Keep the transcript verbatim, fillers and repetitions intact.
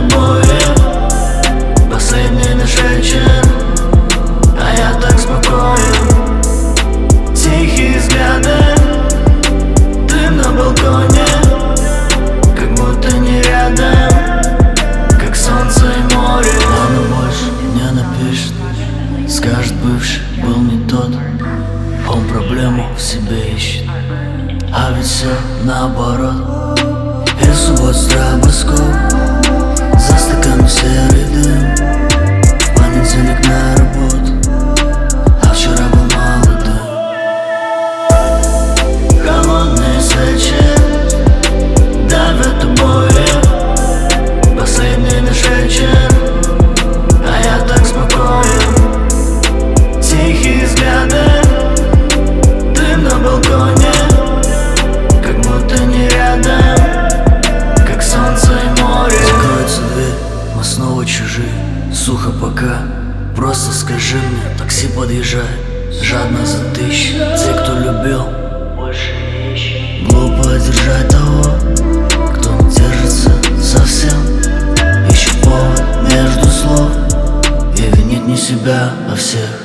тобой последний наш вечер, а я так спокоен. Тихие взгляды, дым на балконе, как будто не рядом, как солнце и море. Она больше не напишет, скажет, бывший был не тот. Он проблему в себе ищет, а ведь все наоборот. И в субботу стробоскоп, за стаканом серый дым. В понедельник на работу, а вчера был молодым. Холодные свечи давят обои, последний наш вечер, а я так спокоен. Тихие взгляды, дым на балконе, как будто не рядом, как солнце и море. Закроется дверь, мы снова чужие. Сухо пока, просто скажи мне, такси подъезжает, жадно за тысячи. Те, кто любил, больше не ищет. Глупо держать того, кто не держится совсем. Ищет повод между слов и винит не себя, а всех.